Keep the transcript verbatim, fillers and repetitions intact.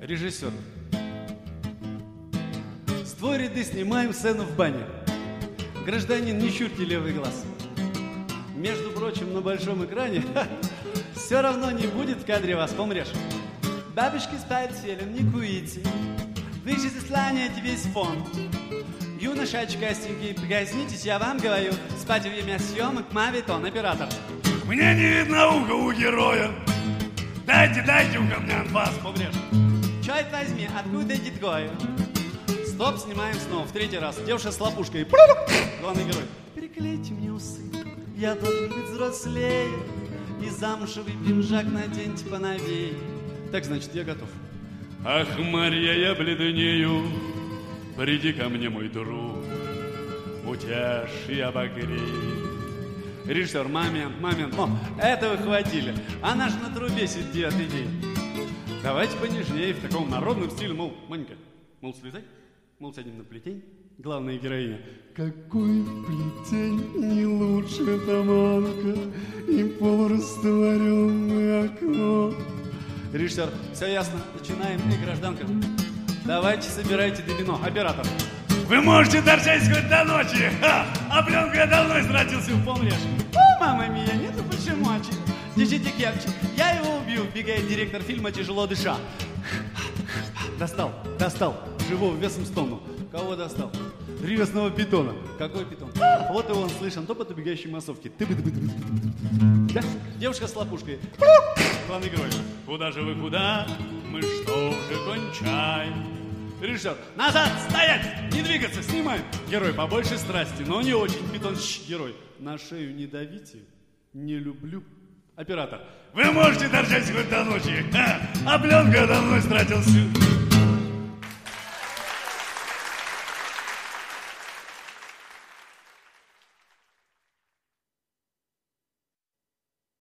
Режиссер. С твой ряды снимаем сцену в бане. Гражданин, не чурьте левый глаз. Между прочим, на большом экране все равно не будет в кадре вас, помрешь. Бабушки спят селем, не куите. Выше заслоняйте весь фон. Юноша очкастенький, пригознитесь, я вам говорю. Спать во время съемок, мавитон, оператор. Мне не видно уха у героя. Дайте, дайте ухо мне анфас, помрешь. Черт возьми, откуда эти двое? Стоп, снимаем снова, в третий раз. Девушка с лопушкой. Главный герой. Переклейте мне усы, я должен быть взрослее. И замшевый пинжак наденьте поновее. Так, значит, я готов. Ах, Марья, я бледнею. Приди ко мне, мой друг. Утешь и обогрей. Режиссер, момент, момент. О, этого хватили. Она же на трубе сидит девятый день. Давайте понежнее, в таком народном стиле. Мол, Манька, мол, слезай. Мол, сядем на плетень. Главная героиня. Какой плетень не лучше таманка и полурастворенное окно. Режиссер, все ясно. Начинаем. И гражданка. Давайте собирайте домино. Оператор. Вы можете торчать хоть до ночи. Ха! А пленку я давно истратился, помнишь? О, мама мия, нету почему. Держите кепчик. Я его убью, бегает директор фильма, тяжело дыша. Достал, достал. Живого весом с тонну. Кого достал? Древесного питона. Какой питон? Вот и он слышен, топот убегающей массовки. Да? Девушка с лопушкой. Главный герой. Куда же вы, куда? Мы что уже кончаем? Режиссер. Назад, стоять, не двигаться, снимаем. Герой побольше страсти, но не очень. Питон, щ, герой. На шею не давите, не люблю. Оператор. Вы можете торчать хоть до ночи. А, а пленку я давно истратился.